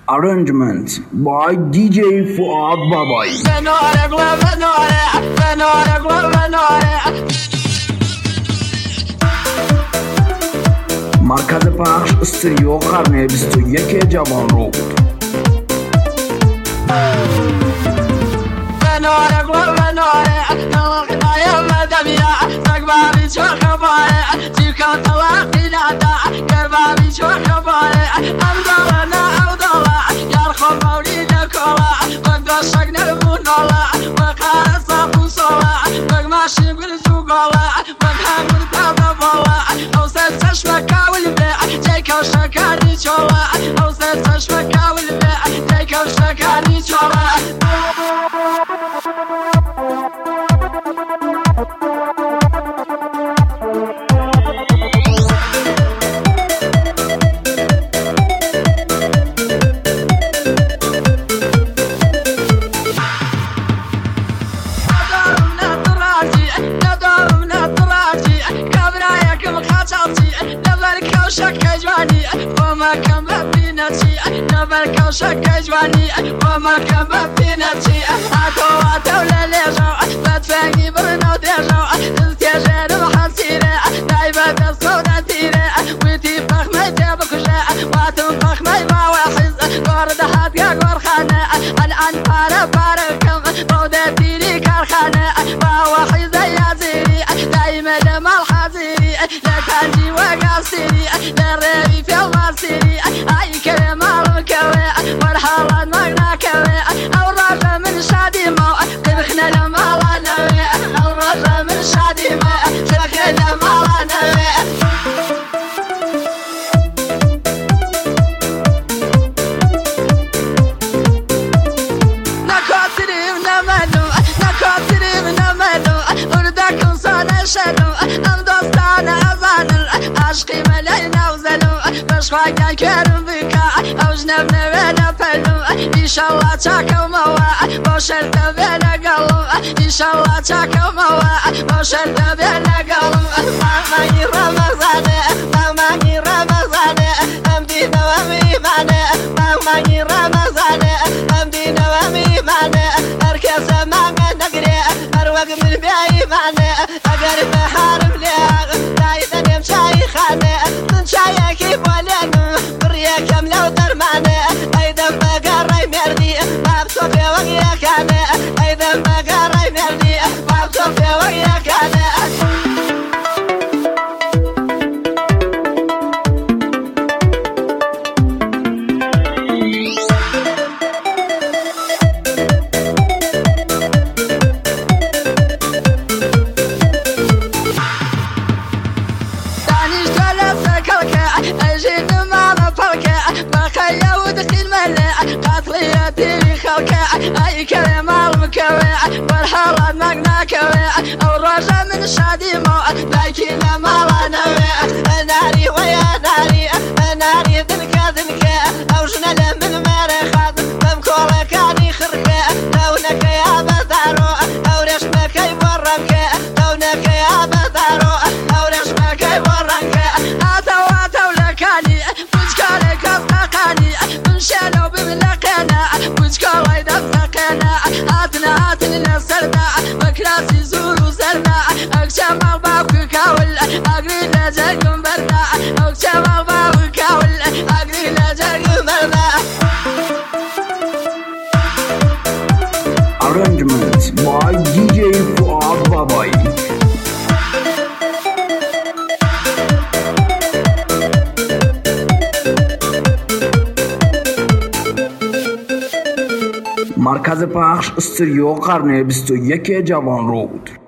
Arrangement by DJ Fuad Babai. مرکز پخش استریو قرن 21 جوان رود. Inshallah takamawa boşer tabela galım İnşallah takamawa boşer tabela galım Mani Ramazanı Mani Ramazanı Amdina ve mimane Mani Ramazanı Amdina ve mimane Herkese mane nagri Arvak min beymane Agar beharim liğ Daydan yem şaykhane Min şayaki bolenu Buraya kamlav dermane Aydan begarray merdi Babto fevak yakane Aydan begarray merdi Babto fevak yakane أي كلمة المكوي والحالات مقنا كوي أو رجع من شادي مو لكن ما لا نوي ناري ويا ناري ناري ذنكا ذنكا أو جنال من مرخات بمكولة كاني خركا دونك يا بدارو أو رشمك يورمك دونك يا بدارو أو رشمك يورمك أتو لكاني بجكالي كفتقاني بنشالو بملقنا بجكالي دفتقنا هاتنا نسرنا مكراسي زورو سرنا أكشم الباوك كاول أقري لجاكم برنا أكشم الباوك كاول أقري لجاكم برنا Arrangement by DJ Fuad Babai. مرکز پخش استریو قرن 21 جوان رود.